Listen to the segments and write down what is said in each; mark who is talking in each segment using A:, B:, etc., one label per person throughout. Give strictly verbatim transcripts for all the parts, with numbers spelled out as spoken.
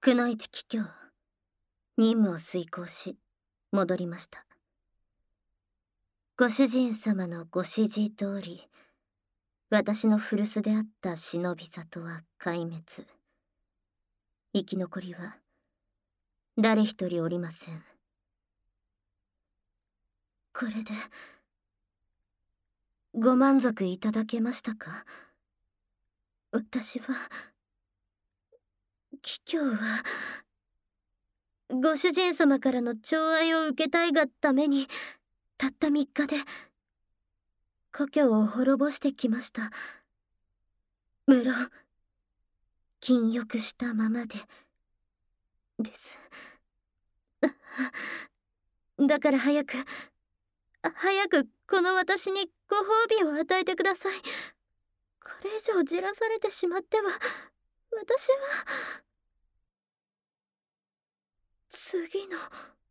A: くのいち帰郷、任務を遂行し戻りました。ご主人様のご指示通り、私の古巣であった忍び里は壊滅。生き残りは誰一人おりません。これでご満足いただけましたか？私は帰郷はご主人様からの寵愛を受けたいがために、たったみっかで故郷を滅ぼしてきました。無論禁欲したままでです。だから早く早くこの私にご褒美を与えてください。これ以上じらされてしまっては、私は次の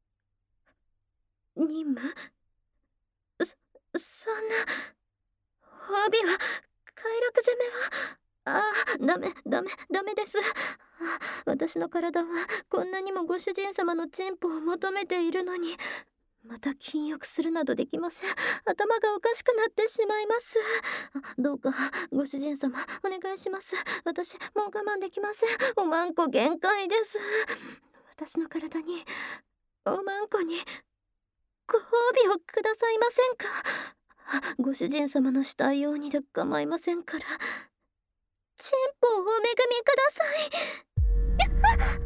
A: 任務、そそんな褒美は、快楽攻めは、ああ、ダメダメダメです。私の体はこんなにもご主人様の進歩を求めているのに、また禁欲するなどできません。頭がおかしくなってしまいます。どうかご主人様お願いします。私もう我慢できません。おまんこ限界です。私の体に、おまんこにご褒美をくださいませんか？ご主人様のしたいようにで構いませんから、進歩をお恵みください。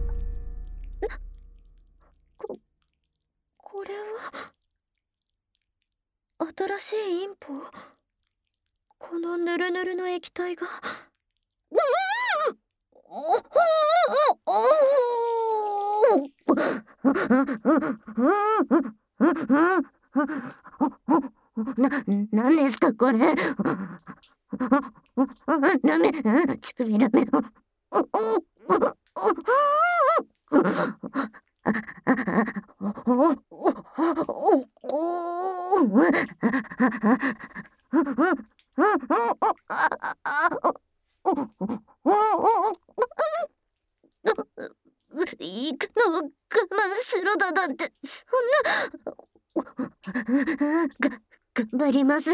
A: こ、これは新しいインポ？このヌルヌルの液体が、うな、なんですかこれ。ダメ、乳首ダメ。行くのを我慢しろだなんて、そんな。が、頑張ります。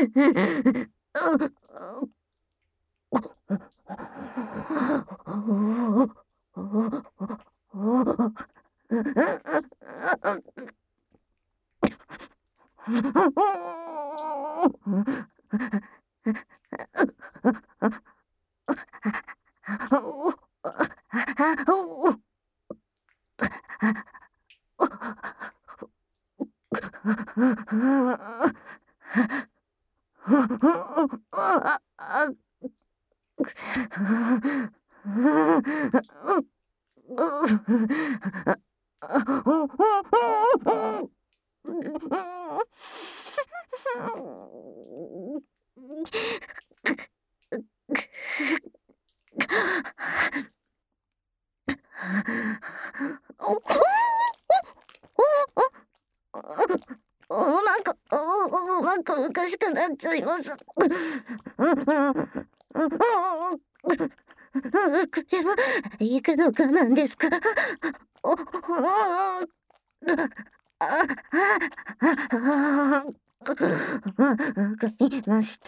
A: なんか、なんかおかしくなっちゃいます。これは行くの我慢ですか？わかりました。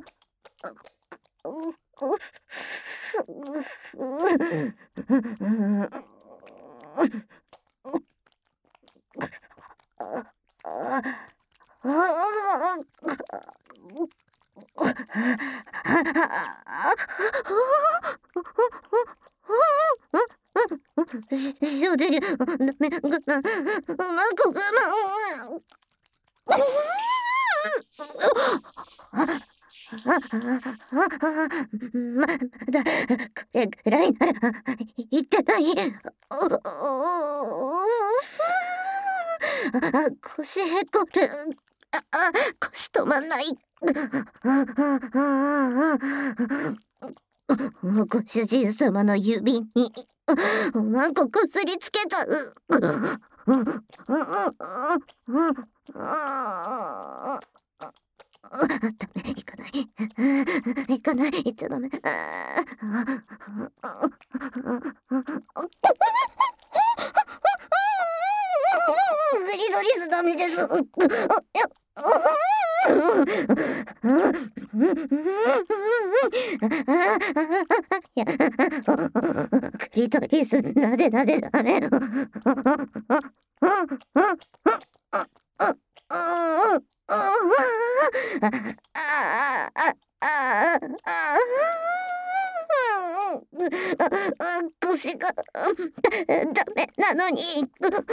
A: 少女流、ダメ、我慢、うまく我慢。まだこれぐらいならいってない。腰へこる。あ、腰止まんない。ご主人様の指におまんここすりつけちゃう。ダメ、行かない。行かない。行っちゃダメ。 です。いや、クリトリスなでなでダメ。腰がダメなのに。いか、いっち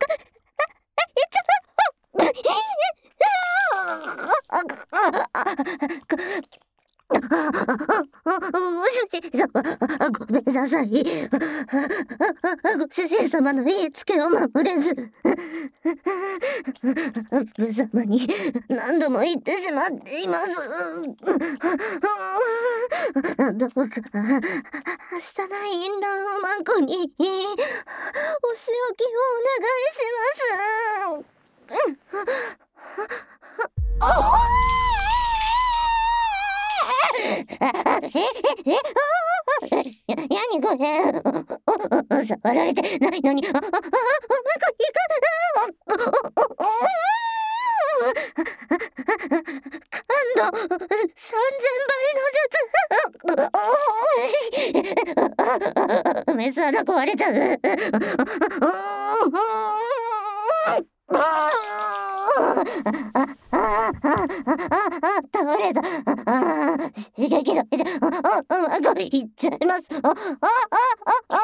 A: ご主人様、ごめんなさい。ご主人様の言いつけを守れず、無様に何度も言ってしまっています。どうか明日のインランをマコにお仕置きをお願いします。何これ、触られてないのに、あ、あ、あ、マコに感度さんぜんばいの術。メス穴壊れちゃう。倒れた。刺激だけで、あ、あ、あ、これいっちゃいます。あ、あ、あ、あ、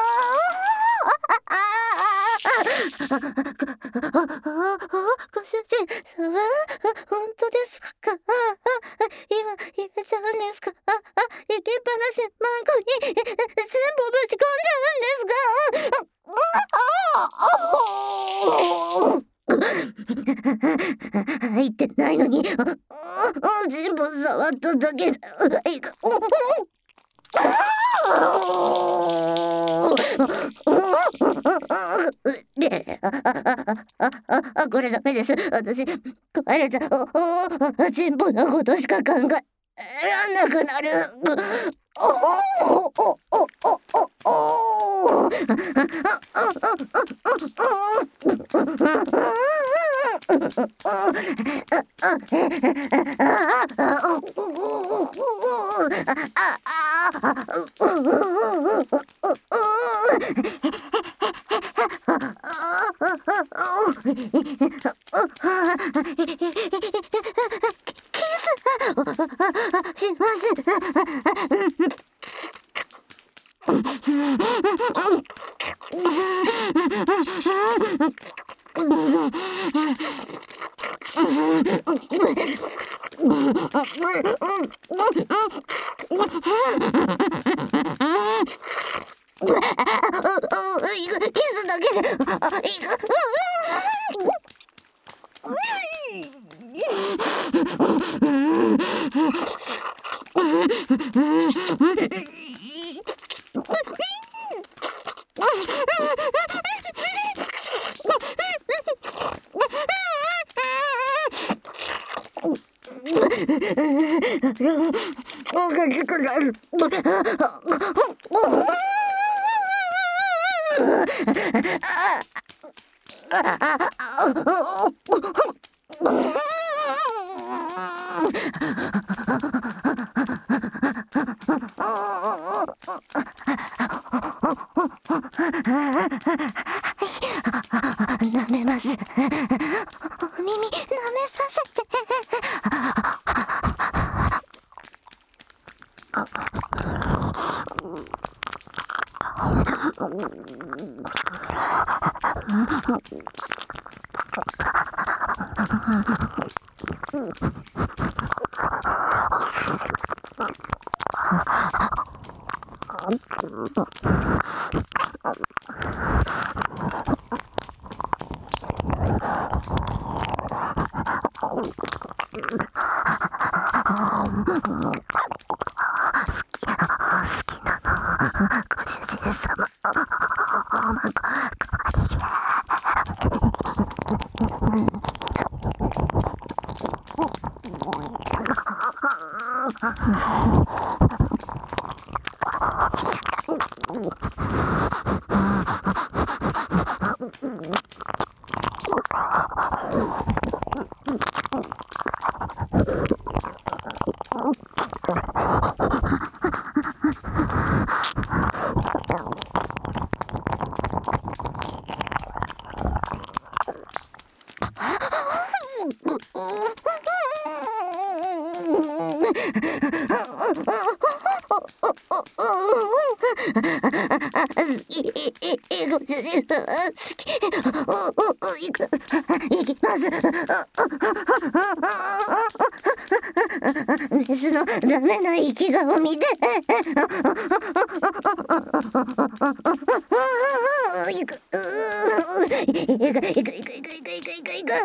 A: ご主人様、本当ですか？今入れちゃうんですか？あ、あ、行きっぱなしマンコに全部ぶち込んじゃうんですか？入ってないのに全部触っただけだ。これダメです。私壊れちゃう。全部のことしか考えらんなくなる。おおおおおおおします。キスだけで。おかしくなる。舐めます。お耳舐めさせて。 好き、え、ご主人様好き。お、お、お、いく、いきます。メスのダメな生き顔見て。いく、いく、いく、いく、いく、いく、いく、いく、いく。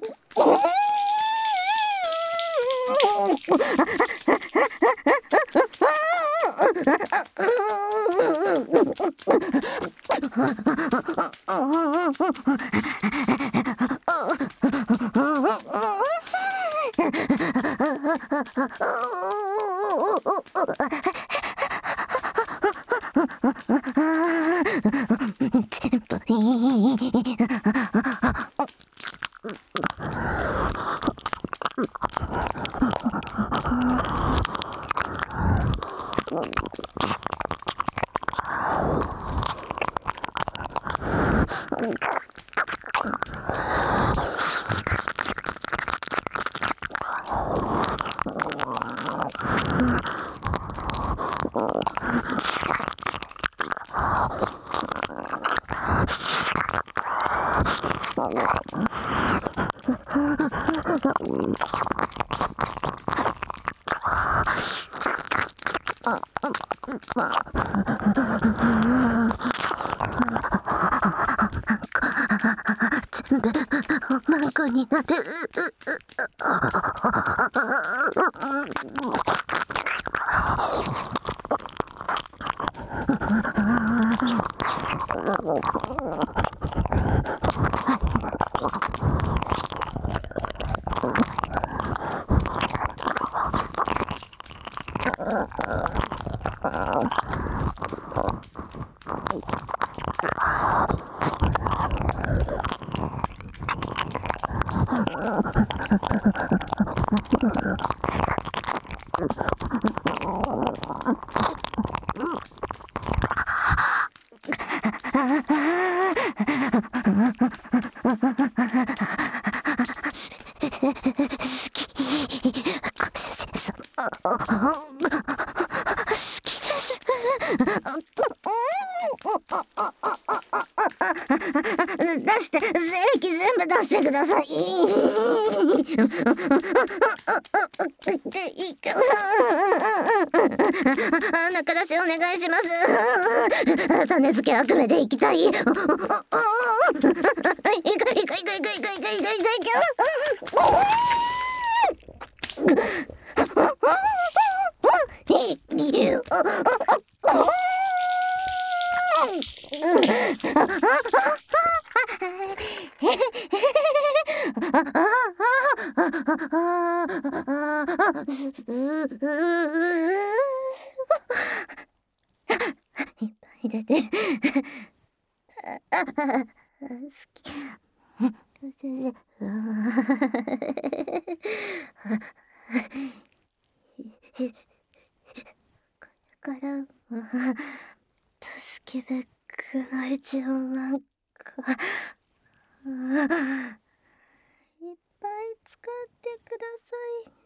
A: 全部マンコになる。出して、精液全部出してください。いいかな。中出しお願いします。種付け悪夢で行きたい。いかいかいかいかいかいかいかいかいかいいっぱい出てる。好き。これからも助けベックの一応なんかいっぱい使ってくださいね。